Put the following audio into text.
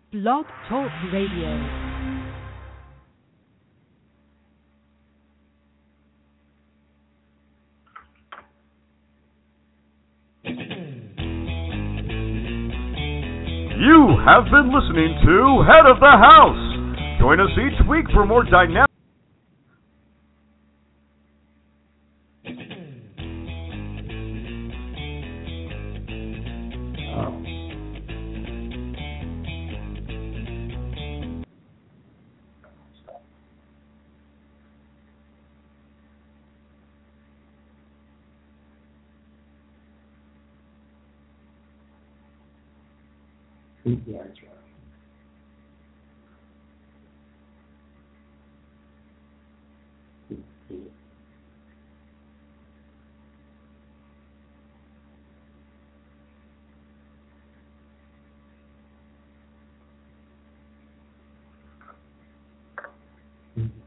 Blog Talk Radio. You have been listening to Head of the House. Join us each week for more dynamic. Yeah, that's right. Mm-hmm.